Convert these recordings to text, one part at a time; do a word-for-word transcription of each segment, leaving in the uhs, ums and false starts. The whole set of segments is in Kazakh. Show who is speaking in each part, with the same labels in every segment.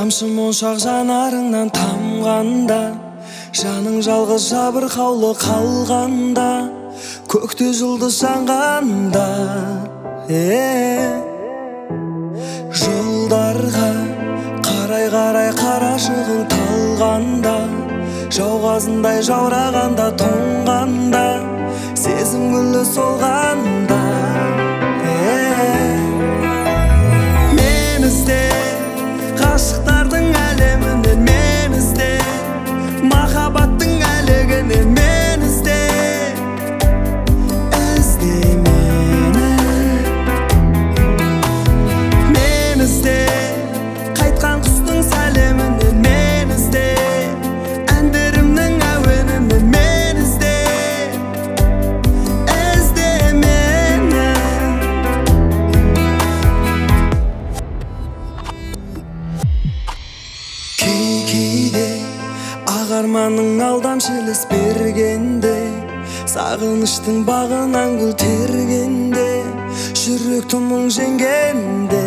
Speaker 1: тамшы моншақ жанарыңнан тамғанда, жаның жалғыз жабырқаулы қалғанда, көкте жұлдыз жанғанда, жолдарға қарай-қарай қарашығың талғанда, жауғазындай жаурағанда, тоңғанда, сезім гүлі солғанда. Мен ізде ғашықтардың әлемінен, мен ізде махаббаттың әлегінен, мен ізде ізде мені. Мен ізде қайтқан құстың сәлемінен, мен ізде әндерімнің әуенінен, мен ізде ізде мені. Кей-кейде ақ арманның алдамшы елес бергенде, сағыныштың бағынан гүл тергенде, жүректің мұң жеңгенде,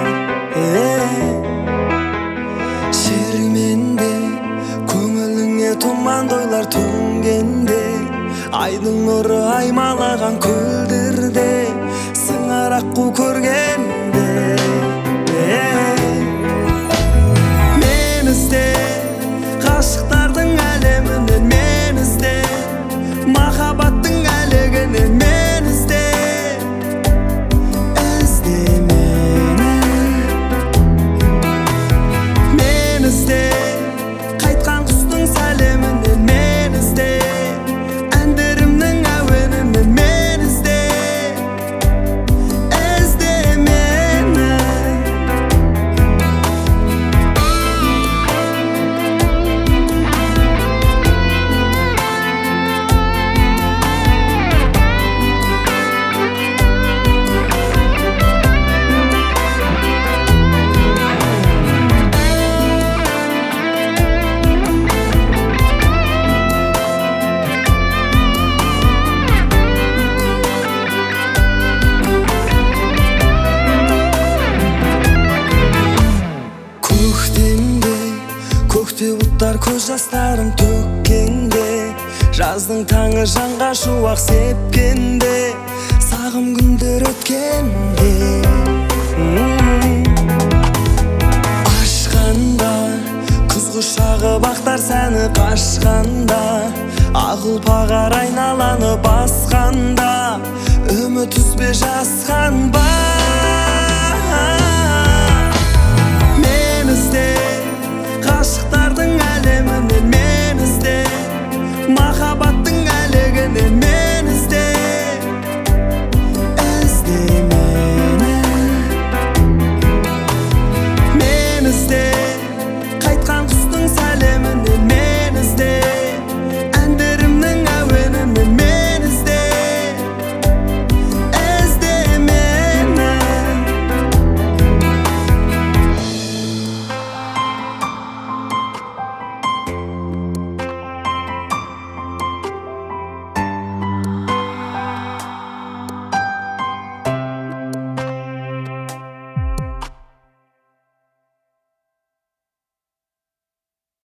Speaker 1: шерменде көңіліңе тұман тойлар төнгенде, айдың нұры аймалаған көлдерде, сыңар аққу көргенде. Мен ізде ғашықтардың әлемінен, мен ізде махаббаттың әлегінен, мен ізде ізде мені. Мен ізде қайтқан құстың сәлемінен, мен ізде әндерімнің әуенінен, мен ізде ізде мені. Көкте бұлттар көз жастарын төккенде, жаздың таңы жанға шуақ сепкенде, сағым күндер өткенде, ашқанда күз құшағы бақтар сәні қашқанда, ақ ұлпағар айналаны басқанда, үміт үзбе жасқан ба. Мен ізде